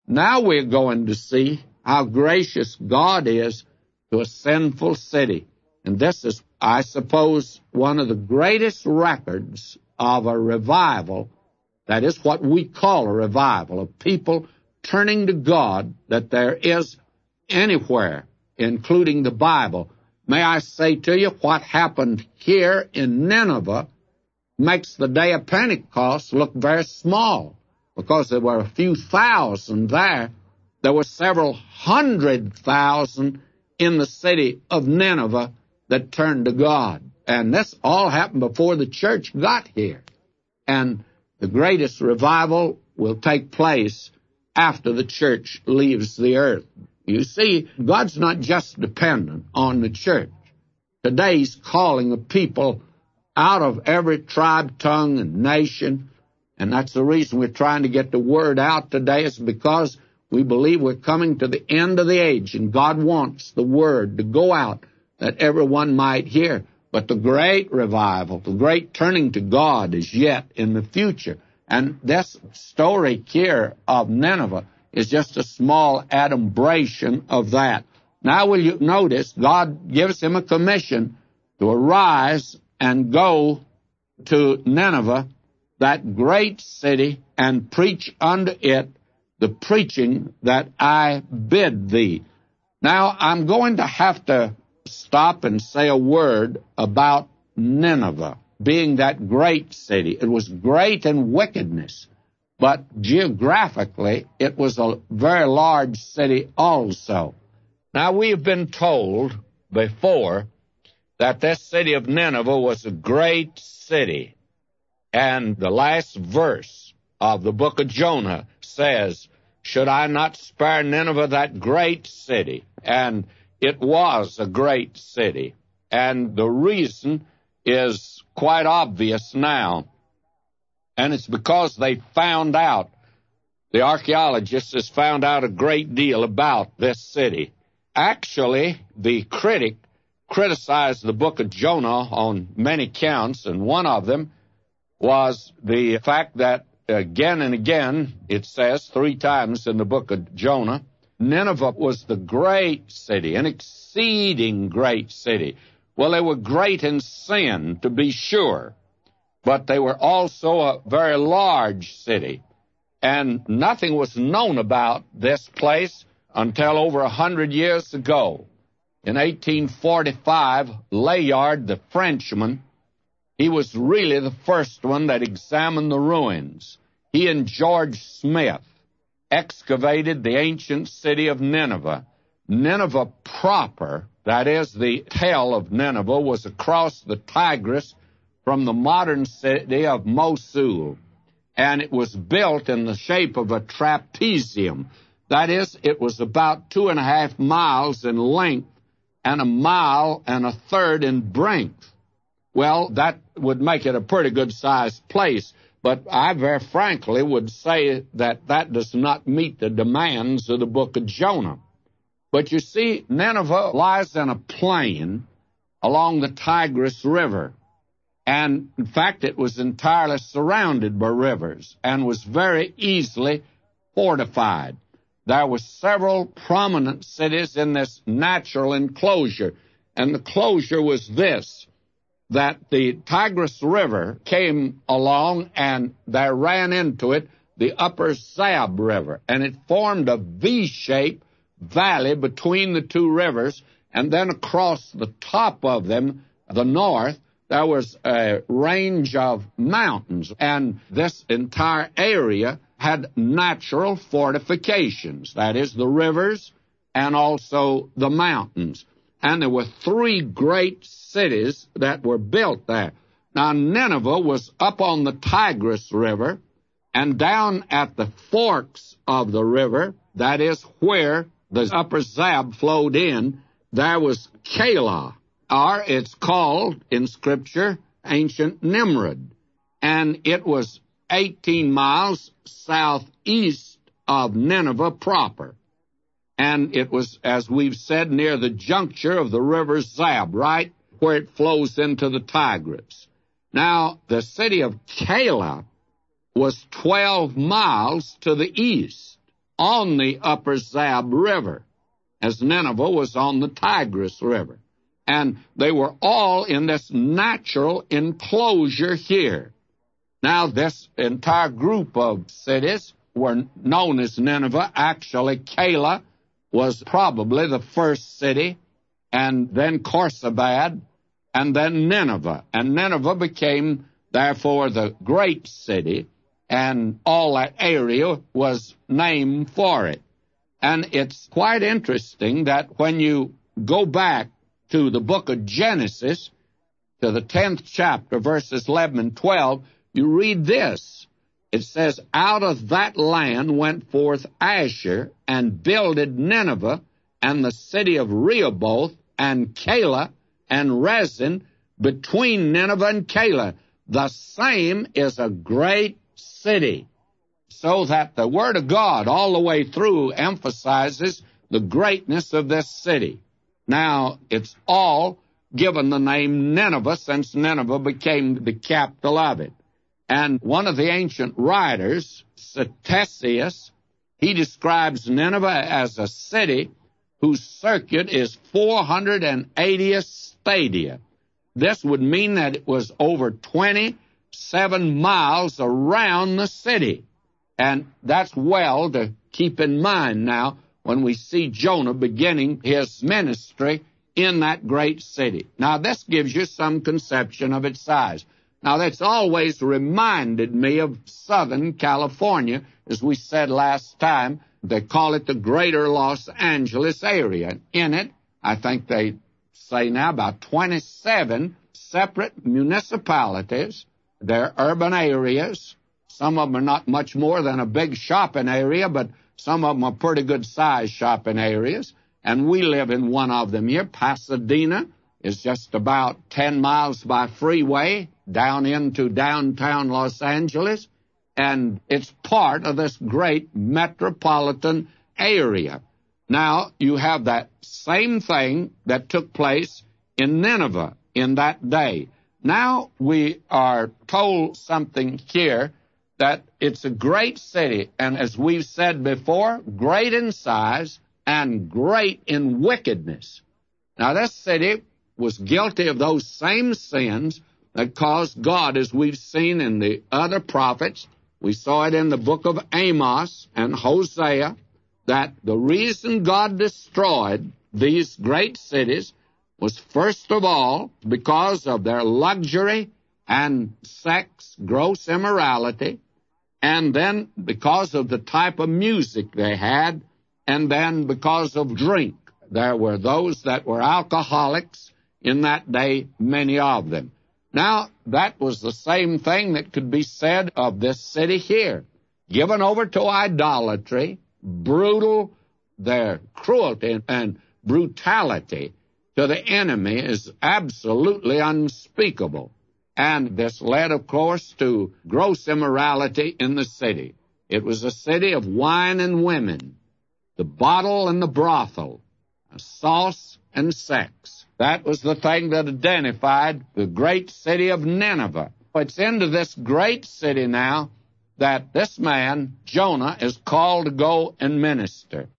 Now we're going to see how gracious God is to a sinful city. And this is, I suppose, one of the greatest records of a revival. That is what we call a revival, of people turning to God, that there is anywhere, including the Bible. May I say to you, what happened here in Nineveh makes the day of Pentecost look very small, because there were a few thousand there. There were several 100,000 in the city of Nineveh that turned to God. And this all happened before the church got here. And the greatest revival will take place after the church leaves the earth. You see, God's not just dependent on the church. Today He's calling the people out of every tribe, tongue, and nation. And that's the reason we're trying to get the word out today, is because we believe we're coming to the end of the age, and God wants the word to go out that everyone might hear. But the great revival, the great turning to God, is yet in the future. And this story here of Nineveh is just a small adumbration of that. Now will you notice, God gives him a commission to arise and go to Nineveh, that great city, and preach unto it the preaching that I bid thee. Now, I'm going to have to stop and say a word about Nineveh being that great city. It was great in wickedness, but geographically, it was a very large city also. Now, we've been told before that this city of Nineveh was a great city. And the last verse of the book of Jonah says, "Should I not spare Nineveh, that great city?" And it was a great city. And the reason is quite obvious now. And it's because they found out, the archaeologists has found out a great deal about this city. Actually, the critic criticized the book of Jonah on many counts, and one of them was the fact that again and again, it says 3 times in the book of Jonah, Nineveh was the great city, an exceeding great city. Well, they were great in sin, to be sure, but they were also a very large city. And nothing was known about this place until over 100 years ago. In 1845, Layard, the Frenchman, he was really the first one that examined the ruins. He and George Smith excavated the ancient city of Nineveh. Nineveh proper, that is, the tell of Nineveh, was across the Tigris from the modern city of Mosul, and it was built in the shape of a trapezium. That is, it was about 2.5 miles in length and 1.33 miles in breadth. Well, that would make it a pretty good-sized place, but I very frankly would say that that does not meet the demands of the book of Jonah. But you see, Nineveh lies in a plain along the Tigris River. And, in fact, it was entirely surrounded by rivers and was very easily fortified. There were several prominent cities in this natural enclosure, and the closure was this, that the Tigris River came along and there ran into it the upper Zab River, and it formed a V-shaped valley between the two rivers, and then across the top of them, the north, there was a range of mountains, and this entire area had natural fortifications, that is, the rivers and also the mountains. And there were 3 great cities that were built there. Now, Nineveh was up on the Tigris River, and down at the forks of the river, that is where the upper Zab flowed in, there was Calah, or it's called in Scripture ancient Nimrod, and it was 18 miles southeast of Nineveh proper. And it was, as we've said, near the juncture of the river Zab, right where it flows into the Tigris. Now, the city of Calah was 12 miles to the east, on the upper Zab River, as Nineveh was on the Tigris River. And they were all in this natural enclosure here. Now, this entire group of cities were known as Nineveh. Actually, Calah was probably the first city, and then Khorsabad, and then Nineveh. And Nineveh became, therefore, the great city, and all that area was named for it. And it's quite interesting that when you go back to the book of Genesis, to the 10th chapter, verses 11 and 12, you read this. It says, out of that land went forth Asher, and builded Nineveh, and the city of Rehoboth, and Calah, and Rezin, between Nineveh and Calah. The same is a great city. So that the Word of God all the way through emphasizes the greatness of this city. Now, it's all given the name Nineveh, since Nineveh became the capital of it. And one of the ancient writers, Ctesias, he describes Nineveh as a city whose circuit is 480 stadia. This would mean that it was over 27 miles around the city. And that's well to keep in mind now when we see Jonah beginning his ministry in that great city. Now, this gives you some conception of its size. Now, that's always reminded me of Southern California. As we said last time, they call it the Greater Los Angeles area. In it, I think they say now about 27 separate municipalities. They're urban areas. Some of them are not much more than a big shopping area, but some of them are pretty good-sized shopping areas. And we live in one of them here. Pasadena is just about 10 miles by freeway down into downtown Los Angeles, and it's part of this great metropolitan area. Now, you have that same thing that took place in Nineveh in that day. Now we are told something here that it's a great city, and as we've said before, great in size and great in wickedness. Now, this city was guilty of those same sins that caused God, as we've seen in the other prophets. We saw it in the book of Amos and Hosea, that the reason God destroyed these great cities was, first of all, because of their luxury and sex, gross immorality, and then because of the type of music they had, and then because of drink. There were those that were alcoholics in that day, many of them. Now, that was the same thing that could be said of this city here. Given over to idolatry, brutal, their cruelty and brutality to the enemy is absolutely unspeakable. And this led, of course, to gross immorality in the city. It was a city of wine and women, the bottle and the brothel, sauce and sex. That was the thing that identified the great city of Nineveh. It's into this great city now that this man, Jonah, is called to go and minister.